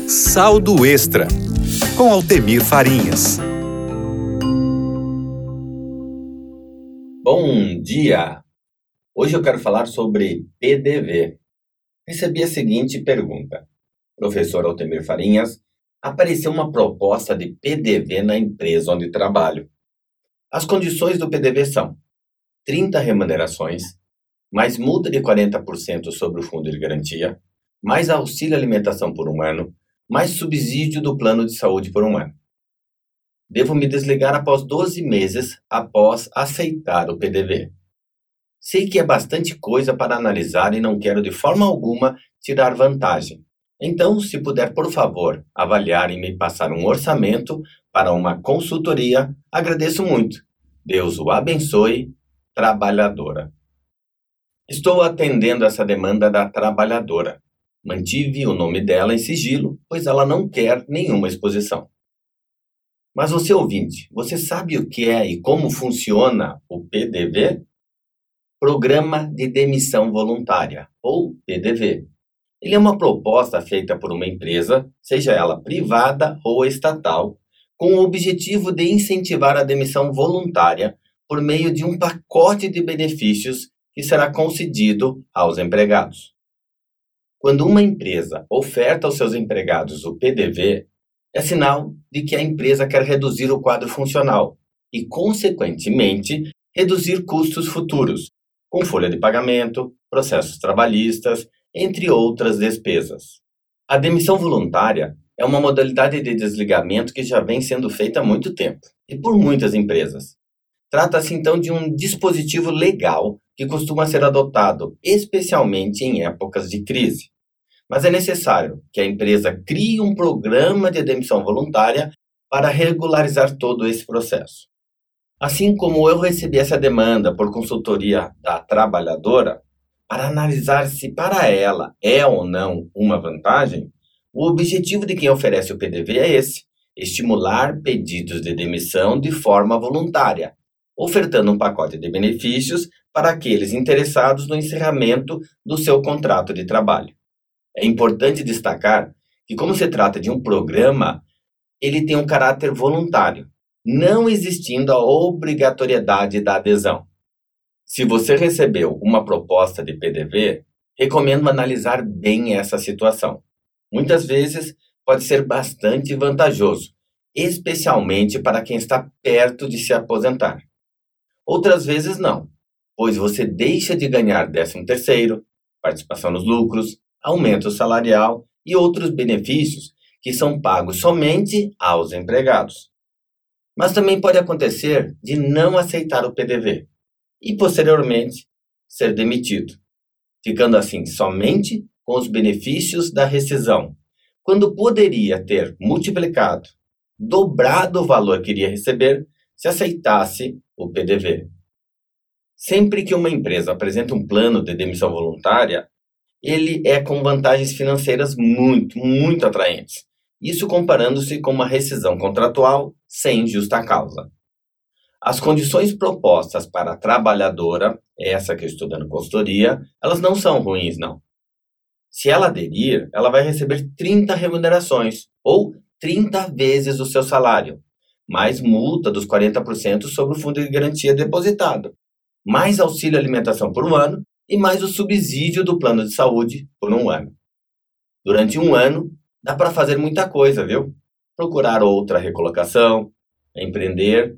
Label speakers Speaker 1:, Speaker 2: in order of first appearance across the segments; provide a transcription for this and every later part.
Speaker 1: Saldo Extra, com Altemir Farinhas.
Speaker 2: Bom dia! Hoje eu quero falar sobre PDV. Recebi a seguinte pergunta. Professor Altemir Farinhas, apareceu uma proposta de PDV na empresa onde trabalho. As condições do PDV são 30 remunerações, mais multa de 40% sobre o fundo de garantia, mais auxílio alimentação por um ano, mais subsídio do plano de saúde por um ano. Devo me desligar após 12 meses após aceitar o PDV. Sei que é bastante coisa para analisar e não quero de forma alguma tirar vantagem. Então, se puder, por favor, avaliar e me passar um orçamento para uma consultoria, agradeço muito. Deus o abençoe, trabalhadora. Estou atendendo essa demanda da trabalhadora. Mantive o nome dela em sigilo, pois ela não quer nenhuma exposição. Mas você ouvinte, você sabe o que é e como funciona o PDV? Programa de Demissão Voluntária, ou PDV. Ele é uma proposta feita por uma empresa, seja ela privada ou estatal, com o objetivo de incentivar a demissão voluntária por meio de um pacote de benefícios que será concedido aos empregados. Quando uma empresa oferta aos seus empregados o PDV, é sinal de que a empresa quer reduzir o quadro funcional e, consequentemente, reduzir custos futuros, com folha de pagamento, processos trabalhistas, entre outras despesas. A demissão voluntária é uma modalidade de desligamento que já vem sendo feita há muito tempo e por muitas empresas. Trata-se então de um dispositivo legal que costuma ser adotado especialmente em épocas de crise. Mas é necessário que a empresa crie um programa de demissão voluntária para regularizar todo esse processo. Assim como eu recebi essa demanda por consultoria da trabalhadora, para analisar se para ela é ou não uma vantagem, o objetivo de quem oferece o PDV é esse: estimular pedidos de demissão de forma voluntária, ofertando um pacote de benefícios para aqueles interessados no encerramento do seu contrato de trabalho. É importante destacar que, como se trata de um programa, ele tem um caráter voluntário, não existindo a obrigatoriedade da adesão. Se você recebeu uma proposta de PDV, recomendo analisar bem essa situação. Muitas vezes pode ser bastante vantajoso, especialmente para quem está perto de se aposentar. Outras vezes não, pois você deixa de ganhar 13º, participação nos lucros, aumento salarial e outros benefícios que são pagos somente aos empregados. Mas também pode acontecer de não aceitar o PDV e, posteriormente, ser demitido, ficando assim somente com os benefícios da rescisão, quando poderia ter multiplicado, dobrado o valor que iria receber se aceitasse o PDV. Sempre que uma empresa apresenta um plano de demissão voluntária, ele é com vantagens financeiras muito atraentes. Isso comparando-se com uma rescisão contratual sem justa causa. As condições propostas para a trabalhadora, essa que eu estou dando consultoria, elas não são ruins, não. Se ela aderir, ela vai receber 30 remunerações, ou 30 vezes o seu salário, mais multa dos 40% sobre o fundo de garantia depositado, mais auxílio alimentação por um ano e mais o subsídio do plano de saúde por um ano. Durante um ano, dá para fazer muita coisa, viu? Procurar outra recolocação, empreender.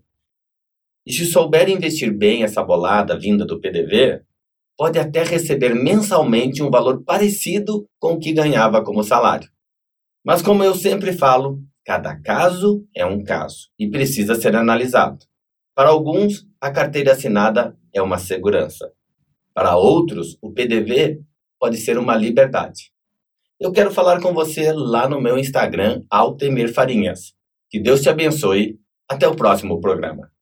Speaker 2: E se souber investir bem essa bolada vinda do PDV, pode até receber mensalmente um valor parecido com o que ganhava como salário. Mas como eu sempre falo, cada caso é um caso e precisa ser analisado. Para alguns, a carteira assinada é uma segurança. Para outros, o PDV pode ser uma liberdade. Eu quero falar com você lá no meu Instagram, Altemir Farinhas. Que Deus te abençoe. Até o próximo programa.